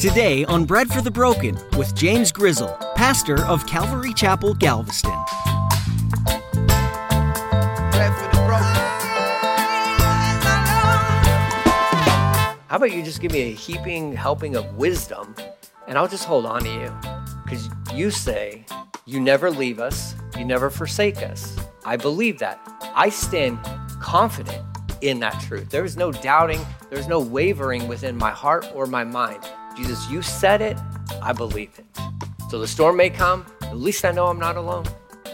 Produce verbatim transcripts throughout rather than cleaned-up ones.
Today on Bread for the Broken with James Grizzle, pastor of Calvary Chapel, Galveston. Bread for the broken. How about you just give me a heaping helping of wisdom, and I'll just hold on to you. Because you say, you never leave us, you never forsake us. I believe that. I stand confident in that truth. There is no doubting, there's no wavering within my heart or my mind. Jesus, you said it, I believe it. So the storm may come, at least I know I'm not alone.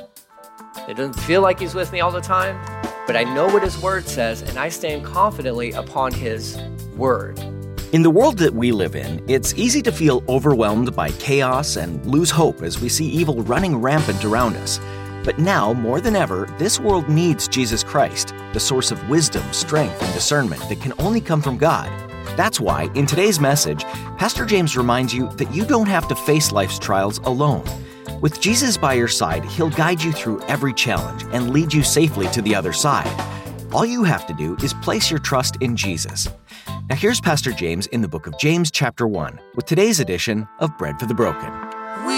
It doesn't feel like he's with me all the time, but I know what his word says, and I stand confidently upon his word. In the world that we live in, it's easy to feel overwhelmed by chaos and lose hope as we see evil running rampant around us. But now, more than ever, this world needs Jesus Christ, the source of wisdom, strength, and discernment that can only come from God. That's why, in today's message, Pastor James reminds you that you don't have to face life's trials alone. With Jesus by your side, he'll guide you through every challenge and lead you safely to the other side. All you have to do is place your trust in Jesus. Now here's Pastor James in the book of James chapter one with today's edition of Bread for the Broken. We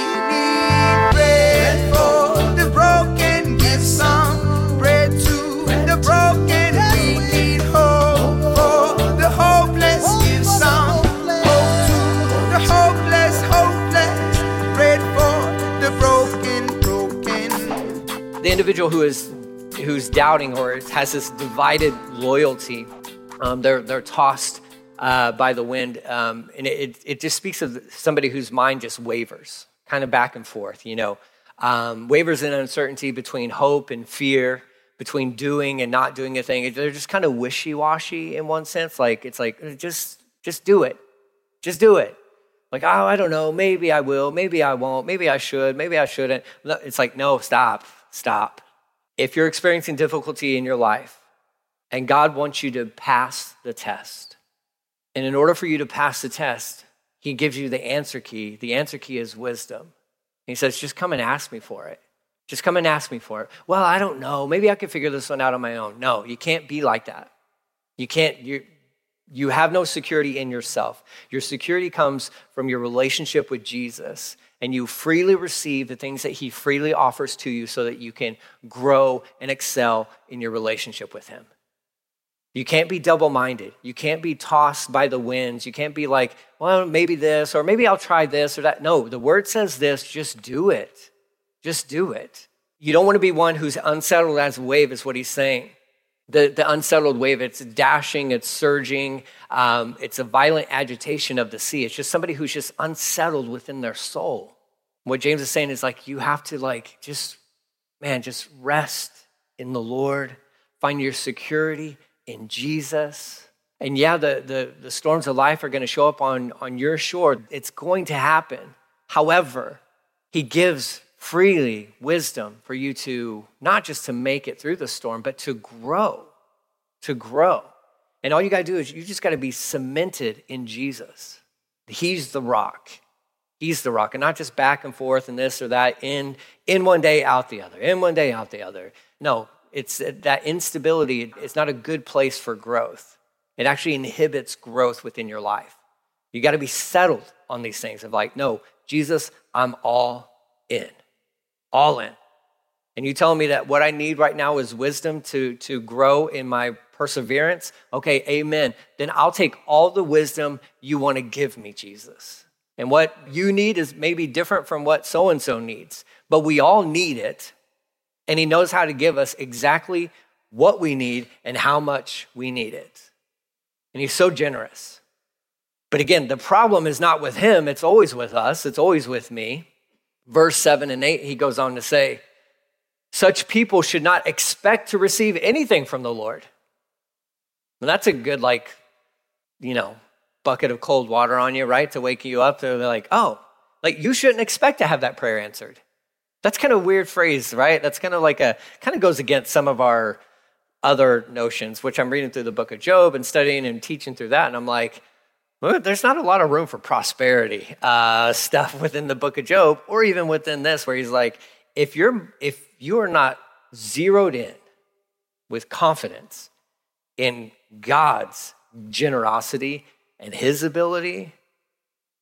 need bread for the broken. Give some bread to the broken. We need hope for the hopeless. Give some hope to the hopeless, hopeless. Bread for the broken, broken. The individual who is who's doubting or has this divided loyalty, um, they're they're tossed uh, by the wind, um, and it it just speaks of somebody whose mind just wavers, kind of back and forth, you know, um, wavers in uncertainty between hope and fear, between doing and not doing a thing. They're just kind of wishy-washy in one sense. Like it's like just just do it, just do it. Like, oh, I don't know, maybe I will, maybe I won't, maybe I should, maybe I shouldn't. It's like, no, stop, stop. If you're experiencing difficulty in your life and God wants you to pass the test, and in order for you to pass the test, he gives you the answer key. The answer key is wisdom. And he says, just come and ask me for it. Just come and ask me for it. Well, I don't know. Maybe I can figure this one out on my own. No, you can't be like that. You can't, you you have no security in yourself. Your security comes from your relationship with Jesus, and you freely receive the things that he freely offers to you so that you can grow and excel in your relationship with him. You can't be double-minded. You can't be tossed by the winds. You can't be like, well, maybe this, or maybe I'll try this or that. No, the word says this, just do it. Just do it. You don't want to be one who's unsettled as a wave is what he's saying. The, the unsettled wave, it's dashing, it's surging, um, it's a violent agitation of the sea. It's just somebody who's just unsettled within their soul. What James is saying is like, you have to like, just, man, just rest in the Lord, find your security in Jesus. And yeah, the, the, the storms of life are going to show up on, on your shore. It's going to happen. However, he gives freely wisdom for you to, not just to make it through the storm, but to grow, to grow. And all you got to do is you just got to be cemented in Jesus. He's the rock. He's the rock, and not just back and forth and this or that, in, in one day, out the other, in one day, out the other. No, it's that instability. It's not a good place for growth. It actually inhibits growth within your life. You got to be settled on these things of like, no, Jesus, I'm all in. All in. And you telling me that what I need right now is wisdom to, to grow in my perseverance? Okay, amen. Then I'll take all the wisdom you want to give me, Jesus. And what you need is maybe different from what so-and-so needs, but we all need it. And he knows how to give us exactly what we need and how much we need it. And he's so generous. But again, the problem is not with him. It's always with us. It's always with me. Verse seven and eight, he goes on to say, such people should not expect to receive anything from the Lord. And that's a good, like, you know, bucket of cold water on you, right? To wake you up. They're like, oh, like you shouldn't expect to have that prayer answered. That's kind of a weird phrase, right? That's kind of like a, kind of goes against some of our other notions, which I'm reading through the book of Job and studying and teaching through that. And I'm like, well, there's not a lot of room for prosperity uh, stuff within the book of Job, or even within this, where he's like, if you're if you are not zeroed in with confidence in God's generosity and his ability,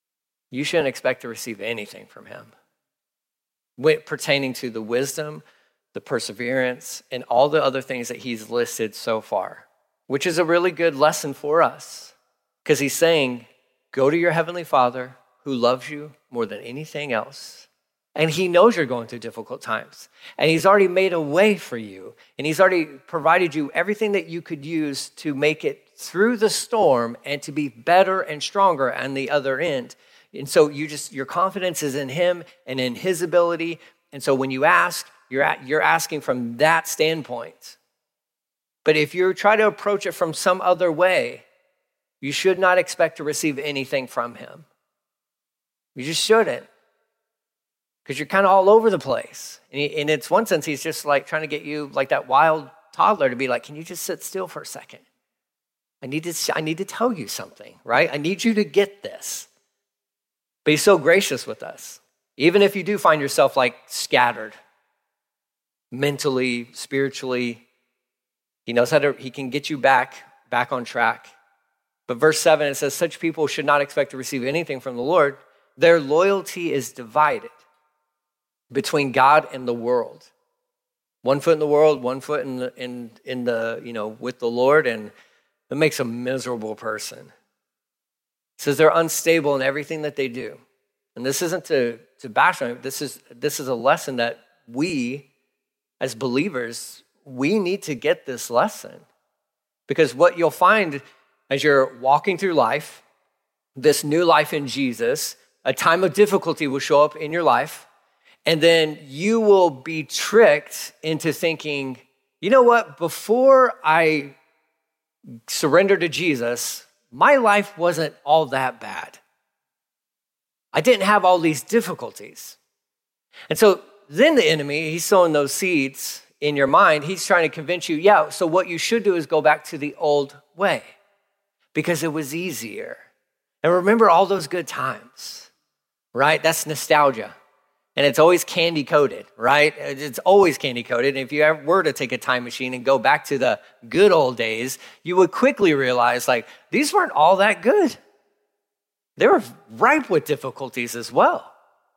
you shouldn't expect to receive anything from him when, pertaining to the wisdom, the perseverance, and all the other things that he's listed so far, which is a really good lesson for us because he's saying, go to your heavenly Father who loves you more than anything else. And he knows you're going through difficult times. And he's already made a way for you. And he's already provided you everything that you could use to make it through the storm and to be better and stronger on the other end. And so you just, your confidence is in him and in his ability. And so when you ask, you're at, you're asking from that standpoint. But if you try to approach it from some other way, you should not expect to receive anything from him. You just shouldn't. Because you're kind of all over the place. And, he, and it's one sense, he's just like trying to get you like that wild toddler to be like, can you just sit still for a second? I need to, I need to tell you something, right? I need you to get this. But he's so gracious with us. Even if you do find yourself like scattered, mentally, spiritually, he knows how to, he can get you back, back on track. But verse seven, it says, such people should not expect to receive anything from the Lord. Their loyalty is divided between God and the world. One foot in the world, one foot in the, in, in the, you know, with the Lord, and it makes a miserable person. It says they're unstable in everything that they do. And this isn't to, to bash on it. This is, this is a lesson that we, as believers, we need to get this lesson. Because what you'll find as you're walking through life, this new life in Jesus, a time of difficulty will show up in your life. And then you will be tricked into thinking, you know what, before I surrendered to Jesus, my life wasn't all that bad. I didn't have all these difficulties. And so then the enemy, he's sowing those seeds in your mind. He's trying to convince you, yeah, so what you should do is go back to the old way because it was easier. And remember all those good times, right? That's nostalgia. And it's always candy coated, right? It's always candy coated. And if you ever were to take a time machine and go back to the good old days, you would quickly realize like, these weren't all that good. They were ripe with difficulties as well.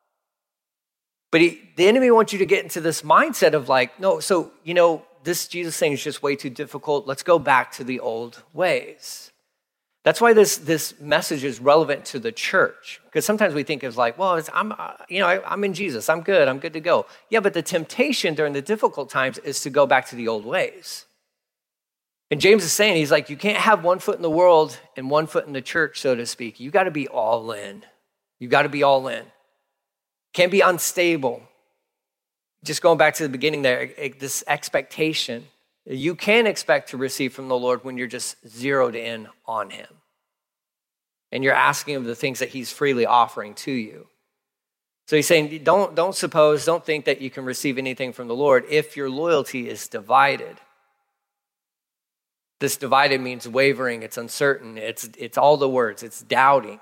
But he, the enemy wants you to get into this mindset of like, no, so, you know, this Jesus thing is just way too difficult. Let's go back to the old ways. That's why this, this message is relevant to the church. Because sometimes we think of like, well, it's, I'm, uh, you know, I, I'm in Jesus. I'm good. I'm good to go. Yeah, but the temptation during the difficult times is to go back to the old ways. And James is saying, he's like, you can't have one foot in the world and one foot in the church, so to speak. You got to be all in. You got to be all in. Can't be unstable. Just going back to the beginning there, this expectation. You can expect to receive from the Lord when you're just zeroed in on him. And you're asking of the things that he's freely offering to you. So he's saying, don't, don't suppose, don't think that you can receive anything from the Lord if your loyalty is divided. This divided means wavering, it's uncertain, it's, it's all the words, it's doubting.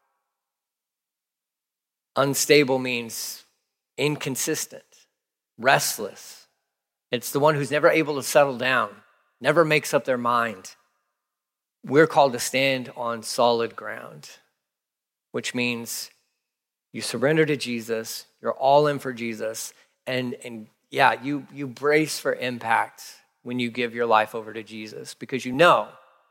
Unstable means inconsistent, restless. It's the one who's never able to settle down, never makes up their mind. We're called to stand on solid ground, which means you surrender to Jesus, you're all in for Jesus, and, and yeah, you, you brace for impact when you give your life over to Jesus because you know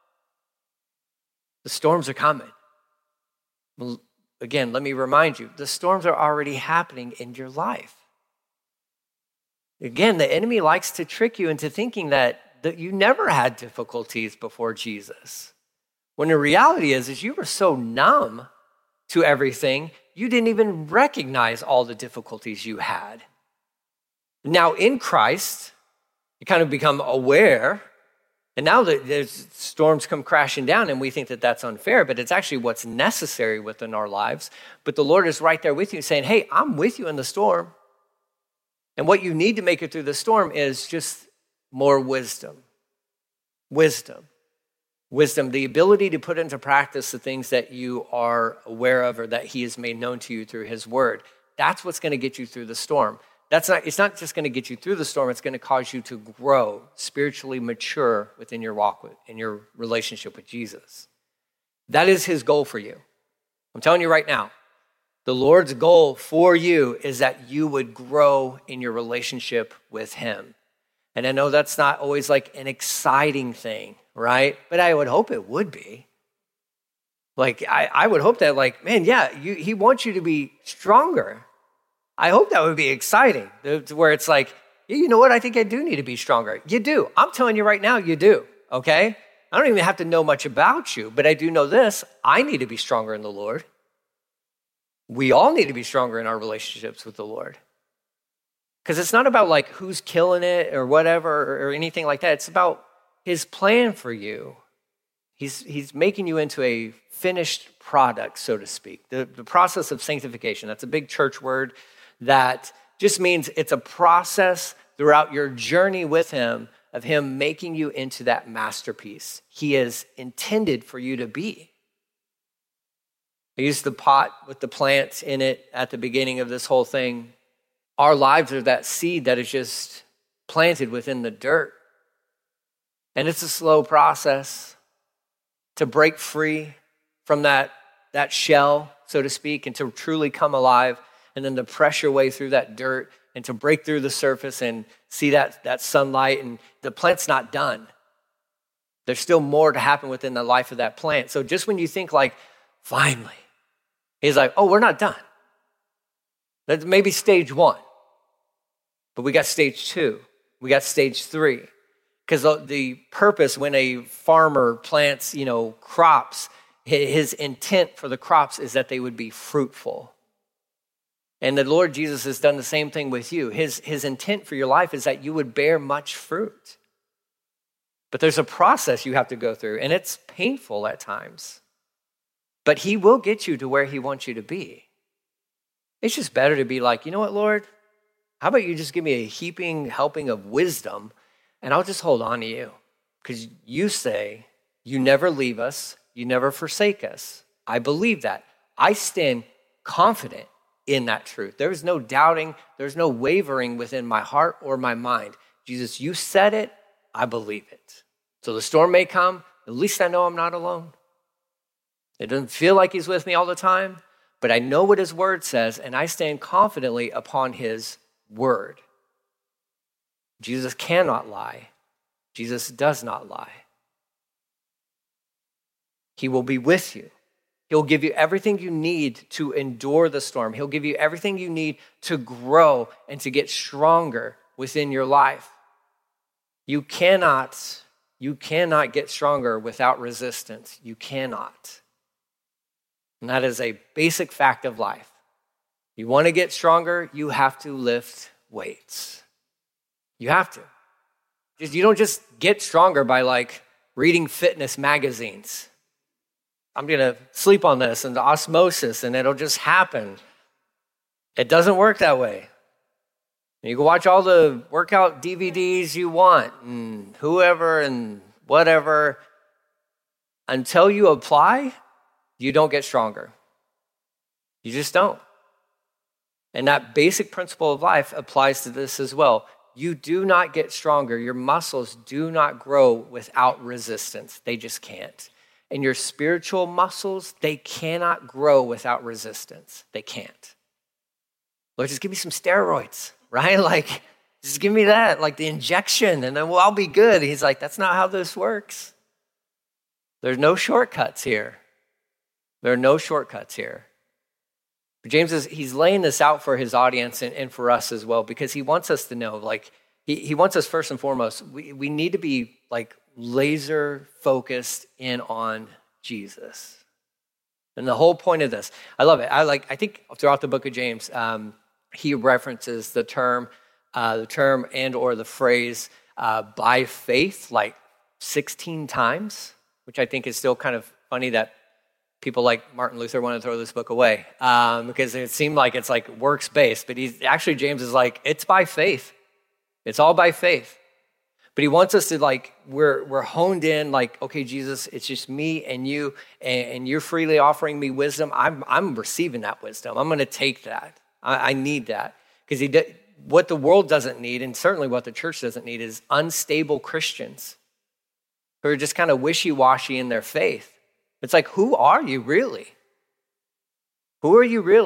the storms are coming. Well, again, let me remind you, the storms are already happening in your life. Again, the enemy likes to trick you into thinking that, that you never had difficulties before Jesus. When the reality is, is you were so numb to everything, you didn't even recognize all the difficulties you had. Now in Christ, you kind of become aware, and now that there's storms come crashing down and we think that that's unfair, but it's actually what's necessary within our lives. But the Lord is right there with you saying, hey, I'm with you in the storm. And what you need to make it through the storm is just more wisdom. Wisdom. Wisdom, the ability to put into practice the things that you are aware of or that he has made known to you through his word. That's what's going to get you through the storm. That's not, it's not just going to get you through the storm, it's going to cause you to grow, spiritually mature within your walk with, in your relationship with Jesus. That is his goal for you. I'm telling you right now, The Lord's goal for you is that you would grow in your relationship with him. And I know that's not always like an exciting thing, right? But I would hope it would be. Like, I, I would hope that, like, man, yeah, you, he wants you to be stronger. I hope that would be exciting, to where it's like, yeah, you know what? I think I do need to be stronger. You do. I'm telling you right now, you do, okay? I don't even have to know much about you, but I do know this. I need to be stronger in the Lord. We all need to be stronger in our relationships with the Lord. Because it's not about like who's killing it or whatever or anything like that. It's about his plan for you. He's, he's making you into a finished product, so to speak. The, the process of sanctification, that's a big church word that just means it's a process throughout your journey with him of him making you into that masterpiece he has intended for you to be. I used the pot with the plants in it at the beginning of this whole thing. Our lives are that seed that is just planted within the dirt. And it's a slow process to break free from that, that shell, so to speak, and to truly come alive, and then to press your way through that dirt and to break through the surface and see that, that sunlight. And the plant's not done. There's still more to happen within the life of that plant. So just when you think like, finally, he's like, oh, we're not done. That's maybe stage one. But we got stage two. We got stage three. Because the purpose when a farmer plants, you know, crops, his intent for the crops is that they would be fruitful. And the Lord Jesus has done the same thing with you. His, his intent for your life is that you would bear much fruit. But there's a process you have to go through, and it's painful at times. But he will get you to where he wants you to be. It's just better to be like, you know what, Lord? How about you just give me a heaping helping of wisdom, and I'll just hold on to you. Because you say, you never leave us, you never forsake us. I believe that. I stand confident in that truth. There is no doubting, there's no wavering within my heart or my mind. Jesus, you said it, I believe it. So the storm may come, at least I know I'm not alone. It doesn't feel like he's with me all the time, but I know what his word says, and I stand confidently upon his word. Jesus cannot lie. Jesus does not lie. He will be with you. He'll give you everything you need to endure the storm. He'll give you everything you need to grow and to get stronger within your life. You cannot, you cannot get stronger without resistance. You cannot. And that is a basic fact of life. You want to get stronger, you have to lift weights. You have to. Just, you don't just get stronger by like reading fitness magazines. I'm going to sleep on this and the osmosis and it'll just happen. It doesn't work that way. You can watch all the workout D V Ds you want and whoever and whatever. Until you apply, you don't get stronger. You just don't. And that basic principle of life applies to this as well. You do not get stronger. Your muscles do not grow without resistance. They just can't. And your spiritual muscles, they cannot grow without resistance. They can't. Lord, just give me some steroids, right? Like, just give me that, like the injection, and then well, I'll be good. He's like, that's not how this works. There's no shortcuts here. There are no shortcuts here. But James is, he's laying this out for his audience and, and for us as well, because he wants us to know, like, he, he wants us first and foremost, we, we need to be like laser focused in on Jesus. And the whole point of this, I love it. I like, I think throughout the book of James, um, he references the term, uh, the term and or the phrase uh, by faith like sixteen times, which I think is still kind of funny that people like Martin Luther want to throw this book away um, because it seemed like it's like works-based, but he's actually, James is like, it's by faith. It's all by faith. But he wants us to like, we're we're honed in like, okay, Jesus, it's just me and you, and, and you're freely offering me wisdom. I'm I'm receiving that wisdom. I'm going to take that. I, I need that. Because he did, what the world doesn't need, and certainly what the church doesn't need, is unstable Christians who are just kind of wishy-washy in their faith. It's like, who are you really? Who are you really?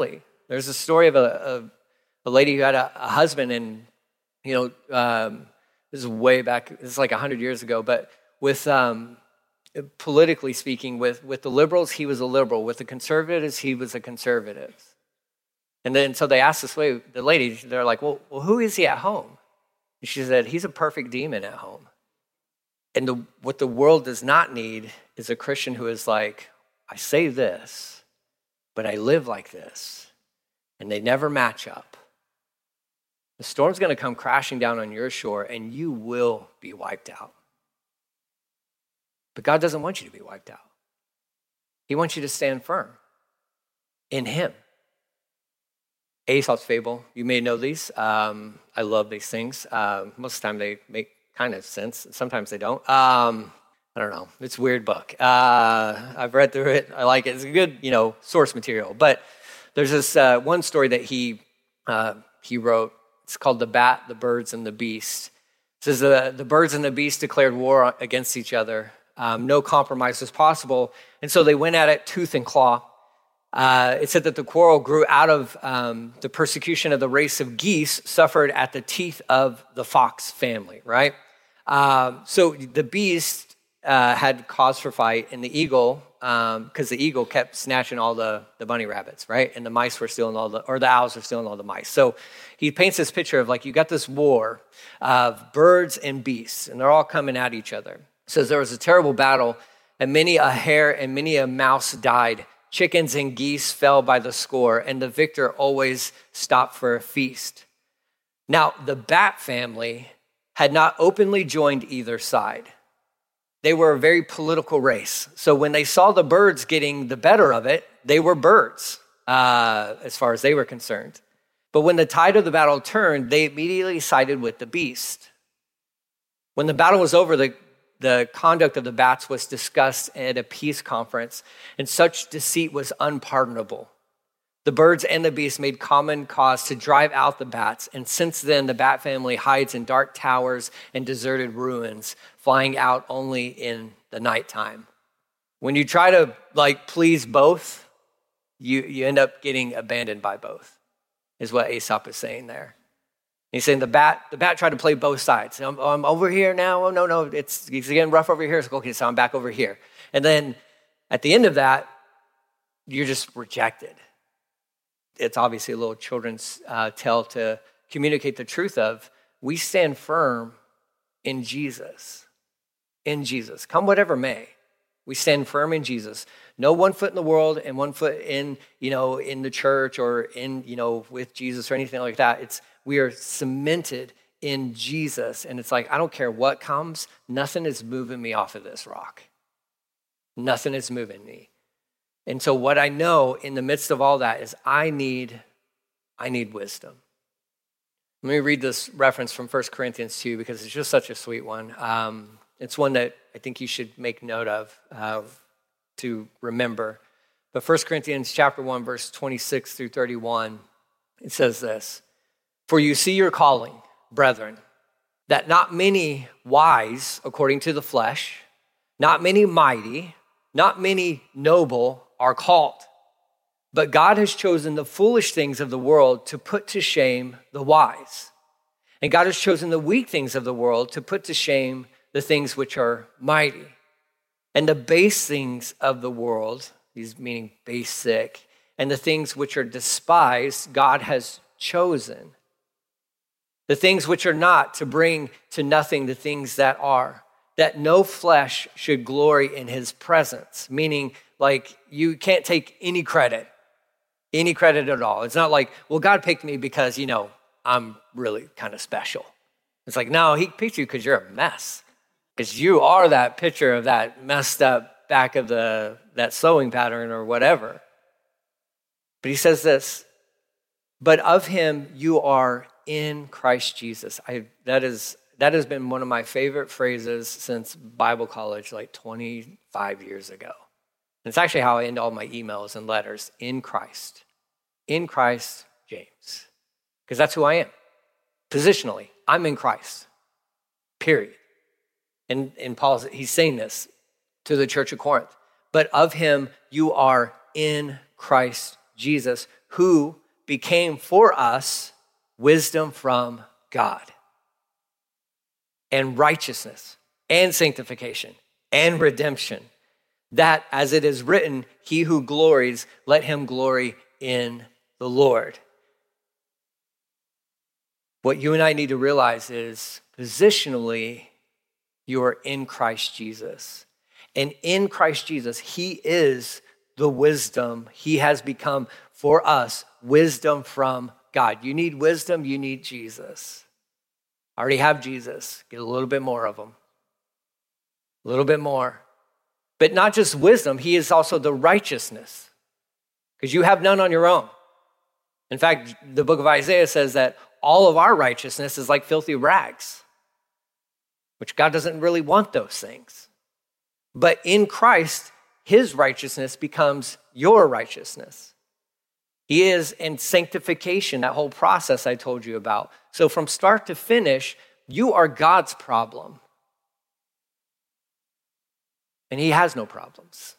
There's a story of a, a, a lady who had a, a husband, and, you know, um, this is way back, this is like one hundred years ago, but with, um, politically speaking, with, with the liberals, he was a liberal. With the conservatives, he was a conservative. And then, so they asked this way, the lady, they're like, well, well, who is he at home? And she said, he's a perfect demon at home. And the, what the world does not need is a Christian who is like, I say this, but I live like this. And they never match up. The storm's going to come crashing down on your shore, and you will be wiped out. But God doesn't want you to be wiped out. He wants you to stand firm in him. Aesop's fable, you may know these. Um, I love these things. Uh, most of the time they make kind of sense. Sometimes they don't. Um, I don't know. It's a weird book. Uh, I've read through it. I like it. It's a good, you know, source material. But there's this uh, one story that he uh, he wrote. It's called The Bat, the Birds, and the Beast. It says the, the birds and the beast declared war against each other. Um, no compromise was possible. And so they went at it tooth and claw. Uh, it said that the quarrel grew out of um, the persecution of the race of geese suffered at the teeth of the fox family, right? Um, so the beast uh, had cause for fight, and the eagle, because um, the eagle kept snatching all the, the bunny rabbits, right? And the mice were stealing all the, or the owls were stealing all the mice. So he paints this picture of like, you got this war of birds and beasts, and they're all coming at each other. It says there was a terrible battle, and many a hare and many a mouse died. Chickens and geese fell by the score, and the victor always stopped for a feast. Now, the bat family had not openly joined either side. They were a very political race. So when they saw the birds getting the better of it, they were birds, uh, as far as they were concerned. But when the tide of the battle turned, they immediately sided with the beast. When the battle was over, the The conduct of the bats was discussed at a peace conference, and such deceit was unpardonable. The birds and the beasts made common cause to drive out the bats, and since then the bat family hides in dark towers and deserted ruins, flying out only in the nighttime. When you try to like please both, you, you end up getting abandoned by both, is what Aesop is saying there. He's saying the bat, the bat tried to play both sides. I'm, I'm over here now. Oh, no, no, it's, it's getting rough over here. So, okay, so I'm back over here. And then at the end of that, you're just rejected. It's obviously a little children's uh, tale to communicate the truth of, we stand firm in Jesus. In Jesus. Come whatever may. We stand firm in Jesus. No one foot in the world and one foot in, you know, in the church or in, you know, with Jesus or anything like that. It's, we are cemented in Jesus. And it's like, I don't care what comes. Nothing is moving me off of this rock. Nothing is moving me. And so what I know in the midst of all that is I need, I need wisdom. Let me read this reference from First Corinthians two because it's just such a sweet one. Um, it's one that I think you should make note of uh, to remember. But First Corinthians chapter one, verse twenty-six through thirty-one, it says this: "For you see your calling, brethren, that not many wise according to the flesh, not many mighty, not many noble are called. But God has chosen the foolish things of the world to put to shame the wise. And God has chosen the weak things of the world to put to shame the things which are mighty. And the base things of the world," these meaning basic, "and the things which are despised, God has chosen. The things which are not, to bring to nothing the things that are, that no flesh should glory in his presence." Meaning, like, you can't take any credit, any credit at all. It's not like, well, God picked me because, you know, I'm really kind of special. It's like, no, he picked you because you're a mess. Because you are that picture of that messed up back of the that sewing pattern or whatever. But he says this: "But of him you are in Christ Jesus." I that is that has been one of my favorite phrases since Bible college, like twenty-five years ago. And it's actually how I end all my emails and letters: in Christ. In Christ, James. Because that's who I am. Positionally, I'm in Christ. Period. And, and Paul, he's saying this to the church of Corinth. "But of him you are in Christ Jesus, who became for us wisdom from God, and righteousness, and sanctification, and redemption, that, as it is written, he who glories, let him glory in the Lord. What you and I need to realize is, positionally, you are in Christ Jesus. And in Christ Jesus, he is the wisdom. He has become for us wisdom from God. You need wisdom, you need Jesus. I already have Jesus. Get a little bit more of him. A little bit more. But not just wisdom, he is also the righteousness, because you have none on your own. In fact, the book of Isaiah says that all of our righteousness is like filthy rags, which God doesn't really want those things. But in Christ, his righteousness becomes your righteousness. He is in sanctification, that whole process I told you about. So from start to finish, you are God's problem. And he has no problems.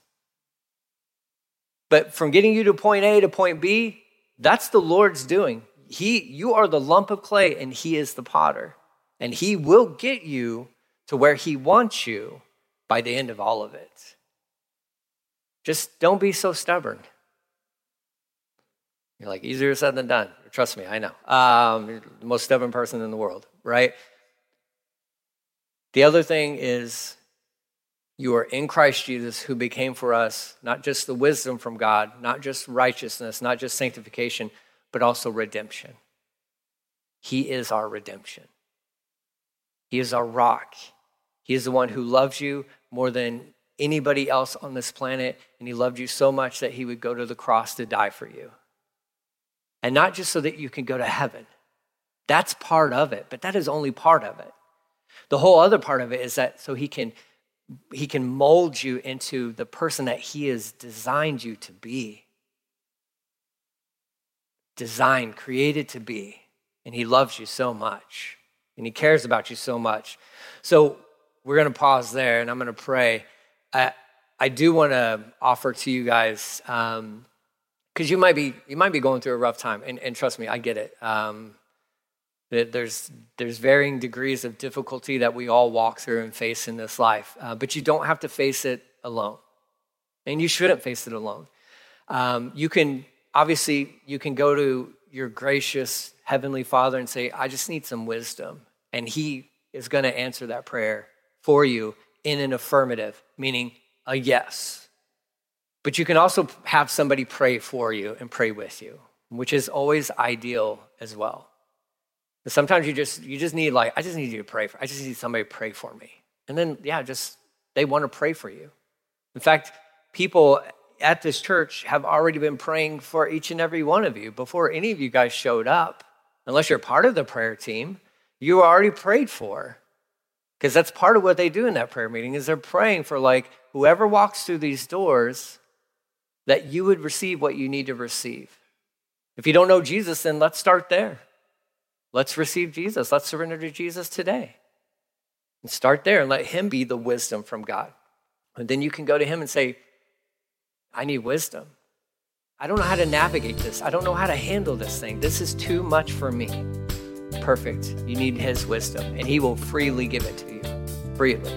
But from getting you to point A to point B, that's the Lord's doing. He, you are the lump of clay and he is the potter. And he will get you to where he wants you by the end of all of it. Just don't be so stubborn. You're like, easier said than done. Trust me, I know. Um, you're the most stubborn person in the world, right? The other thing is, you are in Christ Jesus, who became for us not just the wisdom from God, not just righteousness, not just sanctification, but also redemption. He is our redemption. He is our rock. He is the one who loves you more than anybody else on this planet, and he loved you so much that he would go to the cross to die for you. And not just so that you can go to heaven. That's part of it, but that is only part of it. The whole other part of it is that so he can He can mold you into the person that he has designed you to be. Designed, created to be. And he loves you so much. And he cares about you so much. So we're going to pause there and I'm going to pray. I, I do want to offer to you guys, um, because you might be you might be going through a rough time. And, and trust me, I get it. Um, There's there's varying degrees of difficulty that we all walk through and face in this life, uh, but you don't have to face it alone, and you shouldn't face it alone. Um, you can obviously you can go to your gracious heavenly Father and say, "I just need some wisdom," and He is going to answer that prayer for you in an affirmative, meaning a yes. But you can also have somebody pray for you and pray with you, which is always ideal as well. Sometimes you just you just need like, I just need you to pray for, I just need somebody to pray for me. And then, yeah, just, they want to pray for you. In fact, people at this church have already been praying for each and every one of you before any of you guys showed up. Unless you're part of the prayer team, you were already prayed for. Because that's part of what they do in that prayer meeting is they're praying for like whoever walks through these doors that you would receive what you need to receive. If you don't know Jesus, then let's start there. Let's receive Jesus. Let's surrender to Jesus today. And start there and let him be the wisdom from God. And then you can go to him and say, I need wisdom. I don't know how to navigate this. I don't know how to handle this thing. This is too much for me. Perfect. You need his wisdom, and he will freely give it to you. Freely.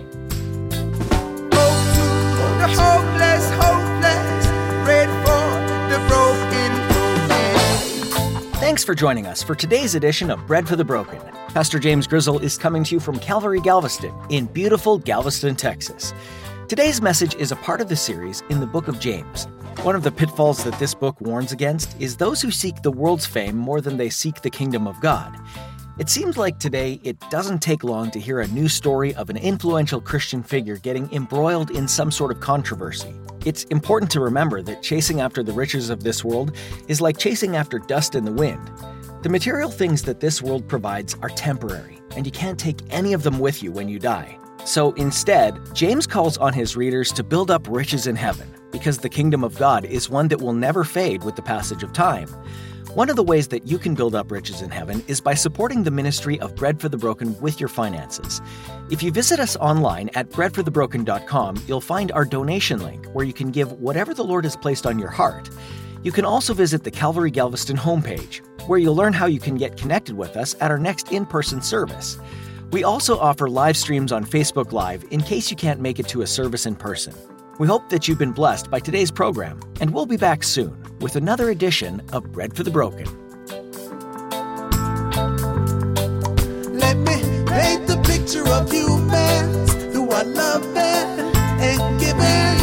Hope to the hopeless, hopeless. Bread for the broken, broken. Thanks for joining us for today's edition of Bread for the Broken. Pastor James Grizzle is coming to you from Calvary Galveston in beautiful Galveston, Texas. Today's message is a part of the series in the book of James. One of the pitfalls that this book warns against is those who seek the world's fame more than they seek the kingdom of God. It seems like today it doesn't take long to hear a new story of an influential Christian figure getting embroiled in some sort of controversy. It's important to remember that chasing after the riches of this world is like chasing after dust in the wind. The material things that this world provides are temporary, and you can't take any of them with you when you die. So instead, James calls on his readers to build up riches in heaven, because the kingdom of God is one that will never fade with the passage of time. One of the ways that you can build up riches in heaven is by supporting the ministry of Bread for the Broken with your finances. If you visit us online at bread for the broken dot com, you'll find our donation link where you can give whatever the Lord has placed on your heart. You can also visit the Calvary Galveston homepage, where you'll learn how you can get connected with us at our next in-person service. We also offer live streams on Facebook Live in case you can't make it to a service in person. We hope that you've been blessed by today's program, and we'll be back soon with another edition of Bread for the Broken. Let me paint the picture of humans who are loving and giving.